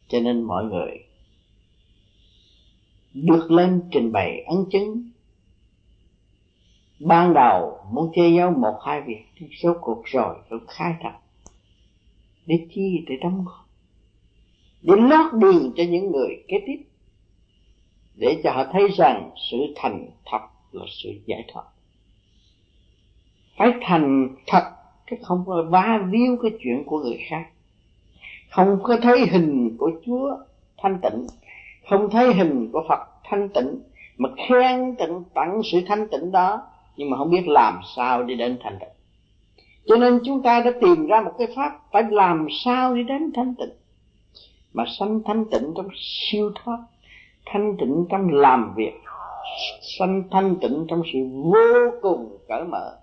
Cho nên mọi người bước lên trình bày ấn chứng. Ban đầu muốn che giấu một hai việc, nhưng số cuộc rồi cũng khai thật. Để chi? Để đóng góp, để lót đường cho những người kế tiếp, để cho họ thấy rằng sự thành thật là sự giải thoát. Phải thành thật, chứ không có va víu cái chuyện của người khác. Không có thấy hình của Chúa thanh tịnh, không thấy hình của Phật thanh tịnh, mà khen tịnh tặng sự thanh tịnh đó, nhưng mà không biết làm sao đi đến thanh tịnh. Cho nên chúng ta đã tìm ra một cái pháp phải làm sao đi đến thanh tịnh, mà sanh thanh tịnh trong siêu thoát, thanh tịnh trong làm việc, sanh thanh tịnh trong sự vô cùng cởi mở.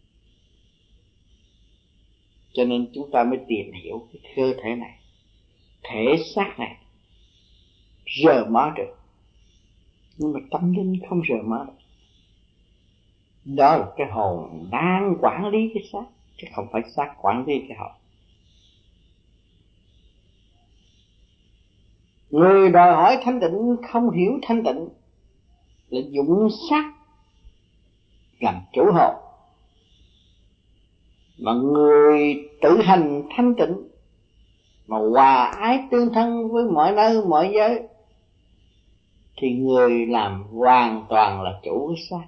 Cho nên chúng ta mới tìm hiểu cái cơ thể này, thể xác này rờ mó được, nhưng mà tâm linh không rờ mó được. Đó là cái hồn đang quản lý cái xác, chứ không phải xác quản lý cái hồn. Người đòi hỏi thanh tịnh không hiểu thanh tịnh là dụng xác làm chủ hồn, mà người tự hành thanh tịnh mà hòa ái tương thân với mọi nơi mọi giới thì người làm hoàn toàn là chủ cái xác.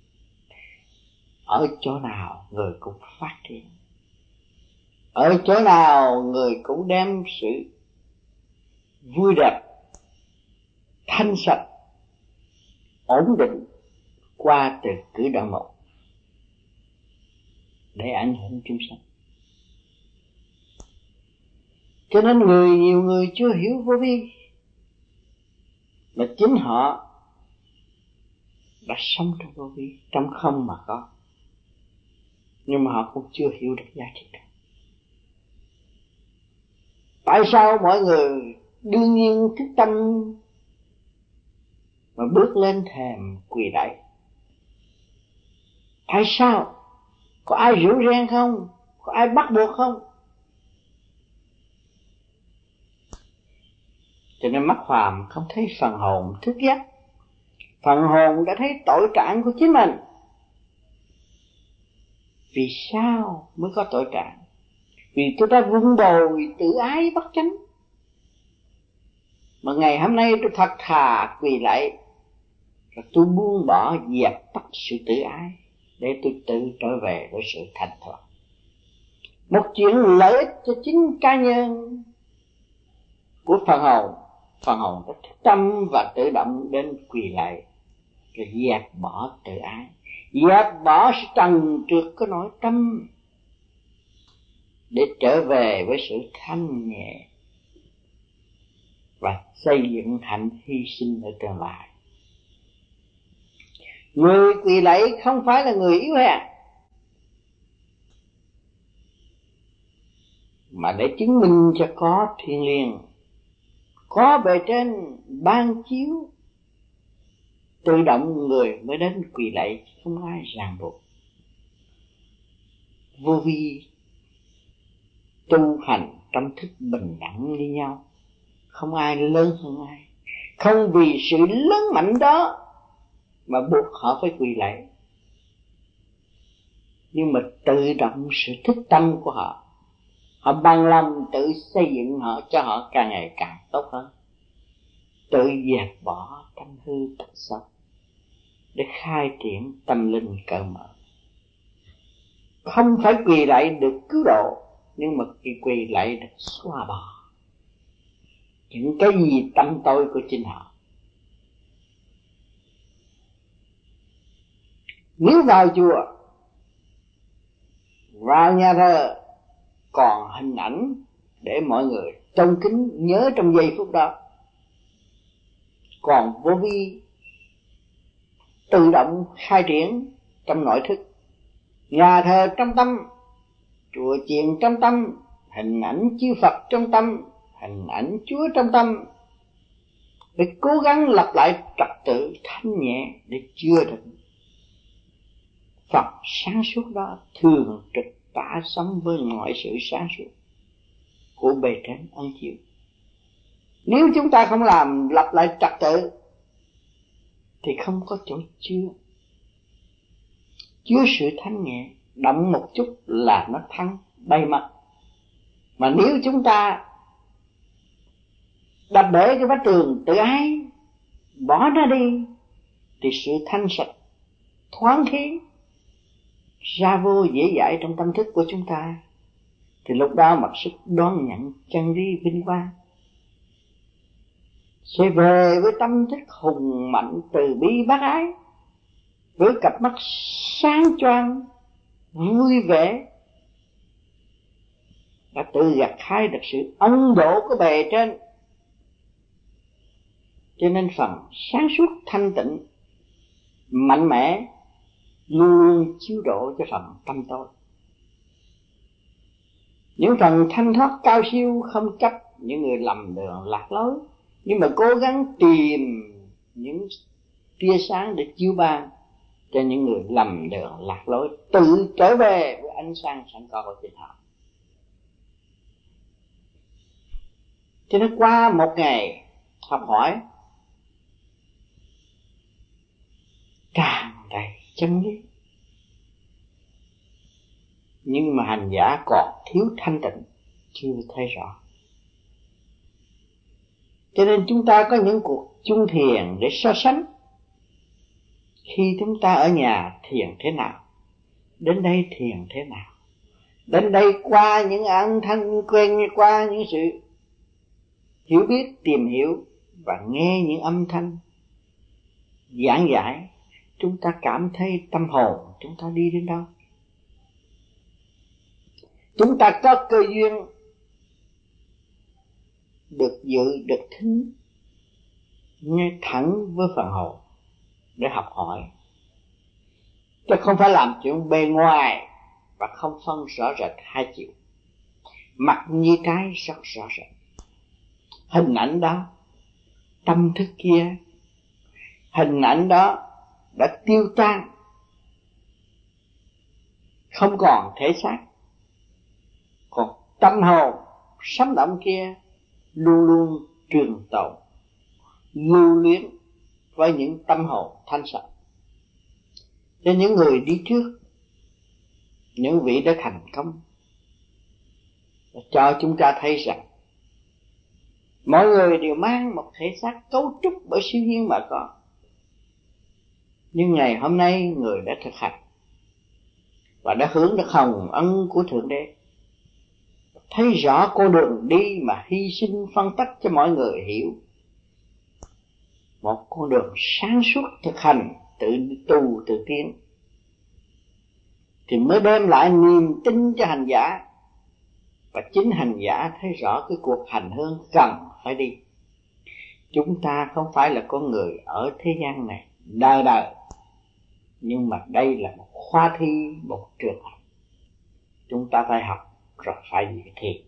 Ở chỗ nào người cũng phát triển, ở chỗ nào người cũng đem sự vui đẹp, thanh sạch, ổn định qua từ cử động một để ảnh hưởng chúng sanh. Cho nên nhiều người chưa hiểu vô vi, mà chính họ đã sống trong vô vi, trong không mà có, nhưng mà họ cũng chưa hiểu được giá trị đó. Tại sao mọi người đương nhiên thức tâm mà bước lên thềm quỳ lạy? Tại sao? Có ai rủ reng không? Có ai bắt buộc không? Cho nên mắt phàm không thấy phần hồn thức giấc. Phần hồn đã thấy tội trạng của chính mình. Vì sao mới có tội trạng? Vì tôi đã vun bồi tự ái bất chánh. Mà ngày hôm nay tôi thật thà quỳ lạy, rồi tôi buông bỏ dẹp tắt sự tự ái, để tôi tự trở về với sự thành thoát. Một chuyện lợi ích cho chính cá nhân của phần hồn đã thức tâm và tự động đến quỳ lạy, rồi dẹp bỏ tự ái, dẹp bỏ sự trần trượt của nội tâm, để trở về với sự thanh nhẹ và xây dựng hạnh hy sinh ở tương lai. Người quỳ lạy không phải là người yếu hèn, mà để chứng minh cho có thiên liêng, có bề trên ban chiếu, tự động người mới đến quỳ lạy, không ai ràng buộc. Vô vi tu hành trong thức bình đẳng như nhau, không ai lớn hơn ai, không vì sự lớn mạnh đó mà buộc họ phải quỳ lạy, nhưng mà tự động sự thức tâm của họ, họ bằng lòng tự xây dựng họ cho họ càng ngày càng tốt hơn, tự dẹp bỏ tâm hư tật xấu để khai triển tâm linh cởi mở. Không phải quỳ lạy được cứu độ, nhưng mà quỳ lạy được xóa bỏ những cái gì tâm tối của chính họ. Nếu vào chùa, vào nhà thờ còn hình ảnh để mọi người tôn kính nhớ trong giây phút đó, còn vô vi tự động khai triển trong nội thức. Nhà thờ trong tâm, chùa chiền trong tâm, hình ảnh chư Phật trong tâm, hình ảnh Chúa trong tâm, để cố gắng lập lại trật tự thanh nhẹ để chứa đựng Phật sáng suốt đó thường trực tỏa sống với mọi sự sáng suốt của bề trên ân chiếu. Nếu chúng ta không làm lập lại trật tự thì không có chỗ chứa sự thanh nhẹ. Động một chút là nó thăng bay mất. Mà nếu chúng ta đập bể cái vách tường tự ái, bỏ nó đi, thì sự thanh sạch thoáng khí ra vô dễ dãi trong tâm thức của chúng ta, thì lúc đó mặc sức đón nhận chân lý vinh quang, sẽ về với tâm thức hùng mạnh từ bi bác ái, với cặp mắt sáng choang vui vẻ, đã tự gặt hái được sự ân độ của bề trên. Cho nên phần sáng suốt thanh tịnh mạnh mẽ luôn luôn chiếu độ cho phần tâm tối. Những phần thanh thoát cao siêu không chấp những người lầm đường lạc lối, nhưng mà cố gắng tìm những tia sáng để chiếu ban cho những người lầm đường lạc lối tự trở về với ánh sáng sẵn có của chính họ. Cho nên qua một ngày học hỏi tràn đầy chân lý, nhưng mà hành giả còn thiếu thanh tịnh, chưa thấy rõ. Cho nên chúng ta có những cuộc chung thiền để so sánh. Khi chúng ta ở nhà thiền thế nào, đến đây thiền thế nào, đến đây qua những âm thanh quen, qua những sự hiểu biết, tìm hiểu và nghe những âm thanh giảng giải, chúng ta cảm thấy tâm hồn chúng ta đi đến đâu. Chúng ta có cơ duyên được dự, được thính, nghe thẳng với phần hồn để học hỏi, chứ không phải làm chuyện bề ngoài và không phân rõ rệt hai chiều. Mặt như trái rất rõ rệt, hình ảnh đó, tâm thức kia, hình ảnh đó đã tiêu tan, không còn thể xác, còn tâm hồn sống động kia luôn luôn trường tồn, lưu luyến với những tâm hồn thanh sạch. Cho những người đi trước, những vị đã thành công, cho chúng ta thấy rằng mọi người đều mang một thể xác cấu trúc bởi siêu nhiên mà có. Nhưng ngày hôm nay người đã thực hành và đã hưởng được hồng ân của Thượng Đế, thấy rõ con đường đi mà hy sinh phân tích cho mọi người hiểu, một con đường sáng suốt thực hành, tự tu tự tiến, thì mới đem lại niềm tin cho hành giả. Và chính hành giả thấy rõ cái cuộc hành hương cần phải đi. Chúng ta không phải là con người ở thế gian này đời đời, nhưng mà đây là một khoa thi, một trường học. Chúng ta phải học rồi phải đi thi.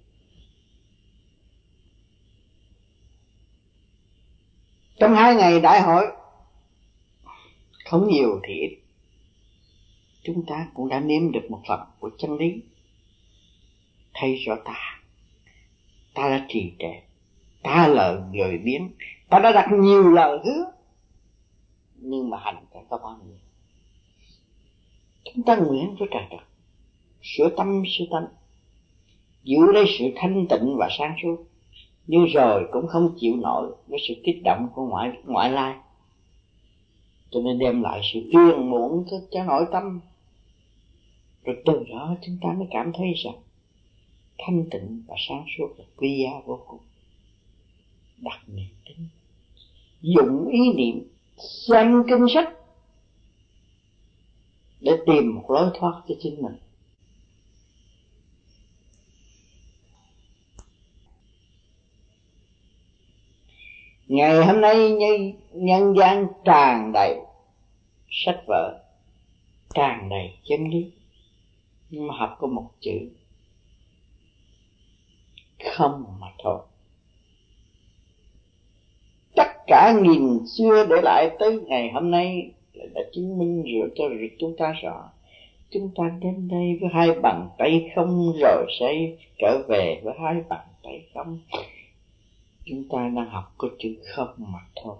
Trong 2 ngày đại hội, không nhiều thì ít, chúng ta cũng đã nếm được một phần của chân lý. Thấy rõ ta đã trì trệ, ta là người biến, ta đã đặt nhiều lời hứa, nhưng mà hành chẳng có bao nhiêu. Chúng ta nguyện với trời đất, sửa tâm sửa tánh, giữ lấy sự thanh tịnh và sáng suốt, nhưng rồi cũng không chịu nổi với sự kích động của ngoại lai, cho nên đem lại sự phiền muộn cho nội tâm. Rồi từ đó chúng ta mới cảm thấy rằng thanh tịnh và sáng suốt là quý giá vô cùng. Đặt niềm tin, dụng ý niệm, xem kinh sách để tìm một lối thoát cho chính mình. Ngày hôm nay nhân gian tràn đầy sách vở, tràn đầy chân lý, nhưng mà học có một chữ không mà thôi. Tất cả nghìn xưa để lại tới ngày hôm nay đã chứng minh cho chúng ta rõ. Chúng ta đến đây với 2 bàn tay không, rồi sẽ trở về với 2 bàn tay không. Chúng ta đang học có chữ không mà thôi.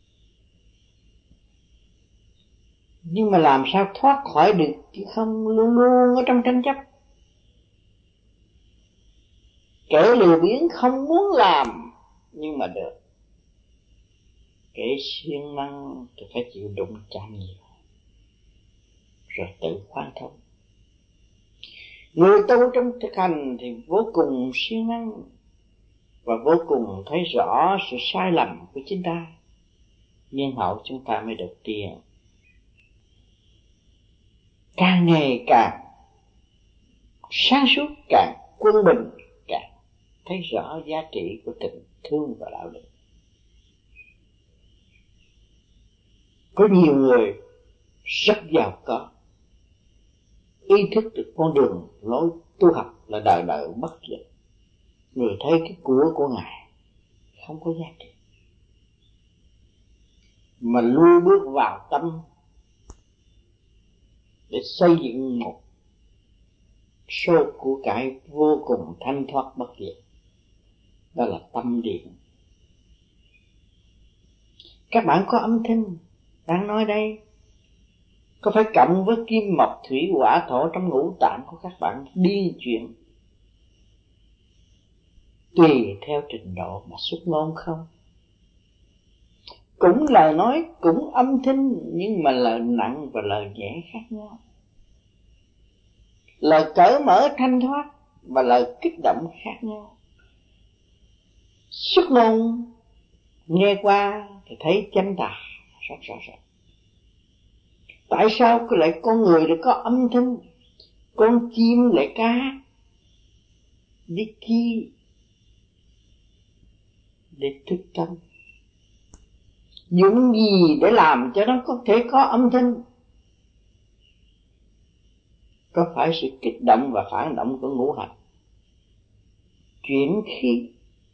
Nhưng mà làm sao thoát khỏi được chứ không luôn luôn ở trong tranh chấp. Kẻ lười biếng không muốn làm nhưng mà được. Kẻ siêng năng thì phải chịu đụng chạm nhiều rồi tự khoan thông. Người tu trong thực hành thì vô cùng siêng năng và vô cùng thấy rõ sự sai lầm của chính ta, nhưng hậu chúng ta mới được tiền. Càng ngày càng sáng suốt, càng quân bình, càng thấy rõ giá trị của tình thương và đạo đức. Có nhiều người rất giàu có, ý thức được con đường lối tu học là đời đời bất diệt. Người thấy cái của Ngài không có giá trị, mà lui bước vào tâm để xây dựng một số của cải vô cùng thanh thoát bất diệt. Đó là tâm điện. Các bạn có âm thanh đang nói đây, có phải cộng với kim mộc thủy hỏa thổ trong ngũ tạng của các bạn điên chuyển tùy theo trình độ mà xuất ngôn không? Cũng lời nói, cũng âm thanh, nhưng mà lời nặng và lời nhẹ khác nhau. Lời cởi mở thanh thoát và lời kích động khác nhau. Xuất ngôn nghe qua thì thấy chánh tà rất rõ ràng. Tại sao lại con người lại có âm thanh, con chim lại ca hát? Đi chi? Để thức tâm. Dùng gì để làm cho nó có thể có âm thanh? Có phải sự kích động và phản động của ngũ hành, chuyển khí,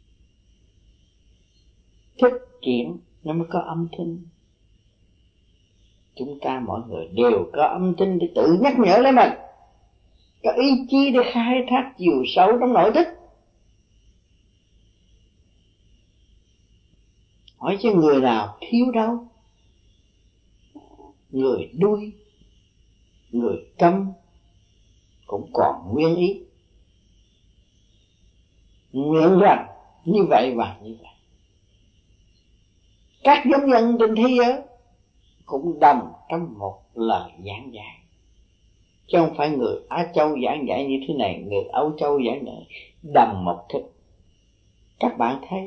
thức chuyển nó mới có âm thanh. Chúng ta mọi người đều có âm thanh để tự nhắc nhở lấy mình, có ý chí để khai thác chiều sâu trong nội thức. Hỏi chứ người nào thiếu đâu? Người đuôi, người câm cũng còn nguyên ý, nguyện rằng như vậy và như vậy. Các giống nhân trên thế giới cũng đồng trong một lời giảng dạy, chứ không phải người Á Châu giảng dạy như thế này, người Âu Châu giảng dạy đồng một thức. Các bạn thấy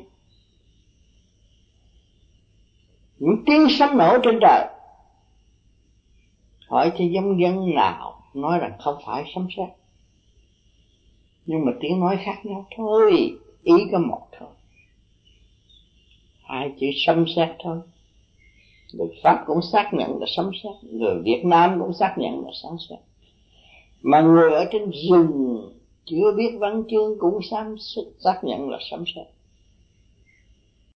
những tiếng sấm nổ trên trời, hỏi cho giống dân nào nói rằng không phải sấm sét, nhưng mà tiếng nói khác nhau thôi, ý có một thôi, hai chữ sấm sét thôi. Người Pháp cũng xác nhận là sấm sét, người Việt Nam cũng xác nhận là sấm sét, mà người ở trên rừng chưa biết văn chương cũng xác nhận là sấm sét.